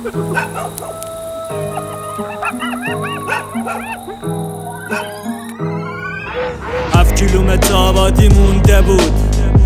هفت کیلومتر آبادی مونده بود،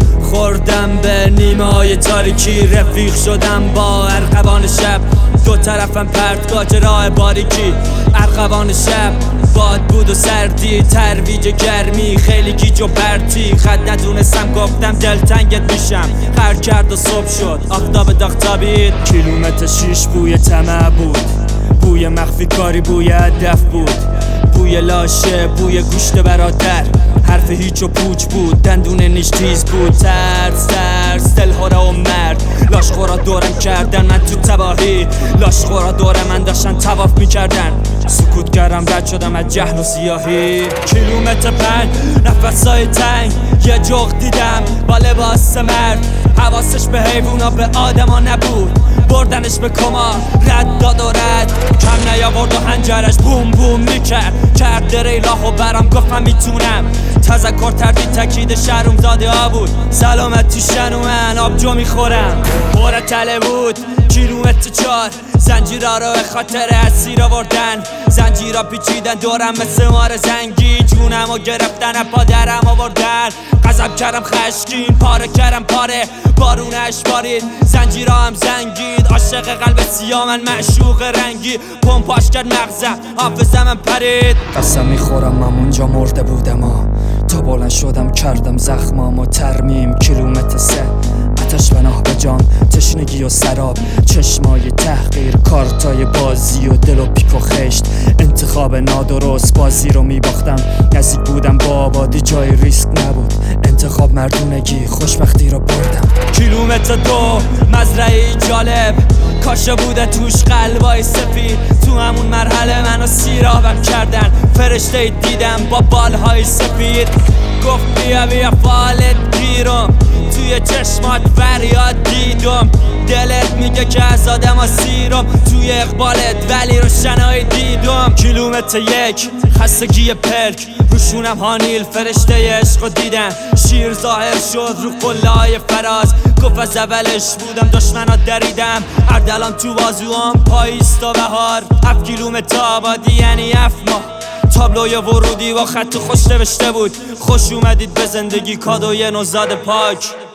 خوردم به نیمه های تاریکی. رفیق شدم با ارغوان شب، دو طرفم پرتگاه راه باریکی. ارغوان شب باد بود و سردی، ترویج گرمی خیلی گیج و پرتی. خط ندونستم گفتم دلتنگت میشم، قهر کرد و صبح شد آفتاب داغتابید. کیلومتر 6 بوی طمع بود، بوی مخفی کاری، بوی هدف بود، بوی لاشه، بوی گوشت برادر. حرف هیچ و پوچ بود، دندون نیش تیز بود. ترس دلهوره و مرد، لاشخورا دورم کردن من تو تباهی. لاشخورا دور من داشتن طواف میکردن، سکوت کردم رد شدم از جهل و سیاهی. کیلومتر 5 نفسای تنگ، یه جغد دیدم با لباس مرد. حواسش به حیوونا به آدما نبود، بردنش به کما رد داد و رد. کم نیاورد و هنجرش بوم بوم میکرد. کرد ریلاهو برام گفتم میتونم. تذکر تردید تکید شهروم زاده ها بود، سلامتی شنو من آبجو میخورم. پر تله بود کیلومتر 4، زنجیرها رو به خاطر اسیر آوردن. زنجیرها پیچیدن دورم مثل مار زنگی، جونمو گرفتن از پادرم آوردن. غضب کردم خشکین، پاره کردم پاره، بارونش بارید، زنجیرها هم زنگید. عاشق قلب سیاه من معشوق رنگی، پمپاش کرد مغزم، حافظم پرید. قسم میخورم من اونجا مرده بودم تا بلند شدم کردم زخمامو ترمیم. کیلومتر 3 آتش پناه به جان، تشنگی و سراب، چشمای تحقیر، کارتای بازی و دل و پیک و خشت. انتخاب نادرست، بازی رو میباختم. نزدیک بودم با آبادی، جای ریسک نبود. انتخاب مردونگی، خوشبختی رو بردم. کیلومتر 2 مزرعه جالب، کاشه بوده توش قلبای سفید. تو همون مرحله منو سیرابم کردن، فرشته دیدم با بالهای سفید. گفت بیا فالت گیرم، توی چشمات فریاد دیدم. دلت میگه که از آدم ها سیرم، توی اقبالت ولی روشنایی دیدم. کیلومتر 1 خستگی پلک، روشونم هانیل فرشته عشق رو دیدن. شیر ظاهر شد رو قله های فراز، گفت از اولش بودم دشمنات دریدم. اردلان تو بازوام پاییست و بهار. 7 کیلومتر آبادی یعنی 7 ماه. تابلوی ورودی با خط خوش نوشته بود، خوش اومدید به زندگی، کادوی نوزاد پاک.